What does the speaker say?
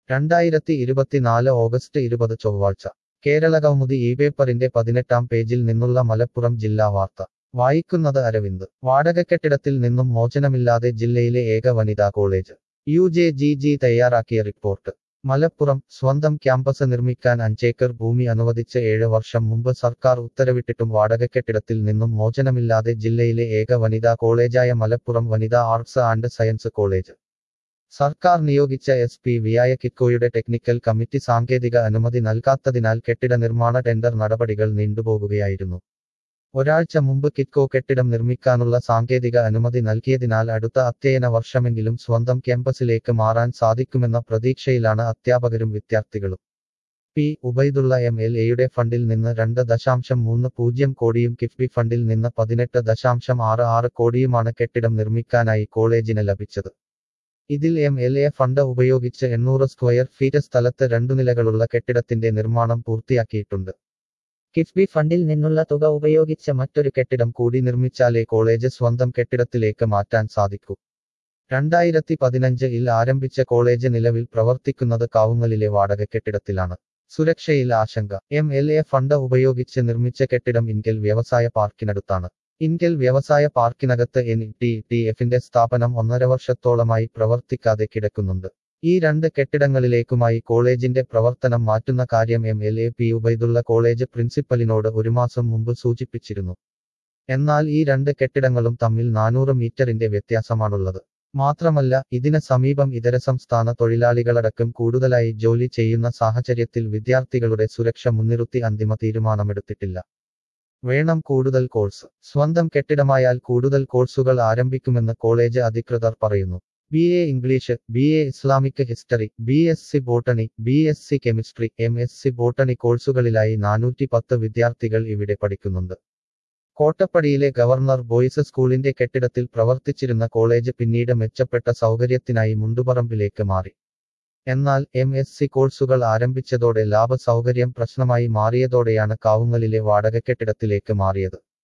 2024 August 20 ചൊവ്വാഴ്ച കേരളകൗമുദി ഈ പേപ്പറിന്റെ 18-ാം പേജിൽ നിന്നുള്ള മലപ്പുറം ജില്ലാ വാർത്ത വായിക്കുന്നത് അരവിന്ദ് വാടകക്കെട്ടിടത്തിൽ നിന്നും മോചനമില്ലാതെ ജില്ലയിലെ ഏക വനിതാ കോളേജ് UJGG തയ്യാറാക്കിയ റിപ്പോർട്ട് മലപ്പുറം സ്വന്തം ക്യാമ്പസ് നിർമ്മിക്കാൻ 5 ഏക്കർ ഭൂമി അനുവദിച്ച് 7 വർഷം മുമ്പ് സർക്കാർ ഉത്തരവിട്ടിട്ടും വാടകക്കെട്ടിടത്തിൽ നിന്നും മോചനമില്ലാതെ ജില്ലയിലെ ഏക വനിതാ കോളേജായ മലപ്പുറം വനിതാ ആർട്സ് ആൻഡ് സയൻസ് കോളേജ് സർക്കാർ നിയോഗിച്ച SPVയായ കിറ്റ്കോയുടെ ടെക്നിക്കൽ കമ്മിറ്റി സാങ്കേതിക അനുമതി നൽകാത്തതിനാൽ കെട്ടിട നിർമ്മാണ ടെൻഡർ നടപടികൾ നീണ്ടുപോകുകയായിരുന്നു. ഒരാഴ്ച മുമ്പ് കിറ്റ്കോ കെട്ടിടം നിർമ്മിക്കാനുള്ള സാങ്കേതിക അനുമതി നൽകിയതിനാൽ അടുത്ത അധ്യയന വർഷമെങ്കിലും സ്വന്തം ക്യാമ്പസിലേക്ക് മാറാൻ സാധിക്കുമെന്ന പ്രതീക്ഷയിലാണ് അധ്യാപകരും വിദ്യാർത്ഥികളും. ഉബൈദുള്ള MLAയുടെ ഫണ്ടിൽ നിന്ന് 2.30 കോടിയും കിഫ്ബി ഫണ്ടിൽ നിന്ന് 18.66 കോടിയുമാണ് കെട്ടിടം നിർമ്മിക്കാനായി കോളേജിന് ലഭിച്ചത്. ഇതിൽ MLA ഫണ്ട് ഉപയോഗിച്ച് 800 സ്ക്വയർ ഫീറ്റ് സ്ഥലത്ത് 2 നിലകളുള്ള കെട്ടിടത്തിന്റെ നിർമ്മാണം പൂർത്തിയാക്കിയിട്ടുണ്ട്. കിഫ്ബി ഫണ്ടിൽ നിന്നുള്ള തുക ഉപയോഗിച്ച് മറ്റൊരു കെട്ടിടം കൂടി നിർമ്മിച്ചാലേ കോളേജ് സ്വന്തം കെട്ടിടത്തിലേക്ക് മാറ്റാൻ സാധിക്കൂ. 2015-ൽ ആരംഭിച്ച കോളേജ് നിലവിൽ പ്രവർത്തിക്കുന്നത് കാവുങ്ങലിലെ വാടക കെട്ടിടത്തിലാണ്. സുരക്ഷയിൽ ആശങ്ക. MLA ഫണ്ട് ഉപയോഗിച്ച് നിർമ്മിച്ച കെട്ടിടം ഇൻകൽ വ്യവസായ പാർക്കിനടുത്താണ്. ഇൻകൽ വ്യവസായ പാർക്കിനകത്ത് NTTFന്റെ സ്ഥാപനം 1.5 വർഷത്തോളമായി പ്രവർത്തിക്കാതെ കിടക്കുന്നുണ്ട്. ഈ 2 കെട്ടിടങ്ങളിലേക്കുമായി കോളേജിന്റെ പ്രവർത്തനം മാറ്റുന്ന കാര്യം MLA ഉബൈദുള്ള കോളേജ് പ്രിൻസിപ്പലിനോട് 1 മാസം മുമ്പ് സൂചിപ്പിച്ചിരുന്നു. എന്നാൽ ഈ 2 കെട്ടിടങ്ങളും തമ്മിൽ 400 മീറ്ററിന്റെ വ്യത്യാസമാണുള്ളത്. മാത്രമല്ല ഇതിന് സമീപം ഇതര സംസ്ഥാന തൊഴിലാളികളടക്കം കൂടുതലായി ജോലി ചെയ്യുന്ന സാഹചര്യത്തിൽ വിദ്യാർത്ഥികളുടെ സുരക്ഷ മുൻനിർത്തി അന്തിമ തീരുമാനമെടുത്തിട്ടില്ല. വേണം കൂടുതൽ കോഴ്സ്. സ്വന്തം കെട്ടിടമായാൽ കൂടുതൽ കോഴ്സുകൾ ആരംഭിക്കുമെന്ന് കോളേജ് അധികൃതർ പറയുന്നു. BA English, BA Islamic history, BSc botany, BSc chemistry, MSc botany കോഴ്സുകളിലായി 410 വിദ്യാർത്ഥികൾ ഇവിടെ പഠിക്കുന്നുണ്ട്. കോട്ടപ്പടിയിലെ ഗവർണർ ബോയ്സ് സ്കൂളിന്റെ കെട്ടിടത്തിൽ പ്രവർത്തിച്ചിരുന്ന കോളേജ് പിന്നീട് മെച്ചപ്പെട്ട സൗകര്യത്തിനായി മുണ്ടുപറമ്പിലേക്ക് മാറി. എന്നാൽ MSc കോഴ്സുകൾ ആരംഭിച്ചതോടെ ലാഭ സൗകര്യം പ്രശ്നമായി മാറിയതോടെയാണ് കാവുങ്ങലിലെ വാടക കെട്ടിടത്തിലേക്ക് മാറിയത്.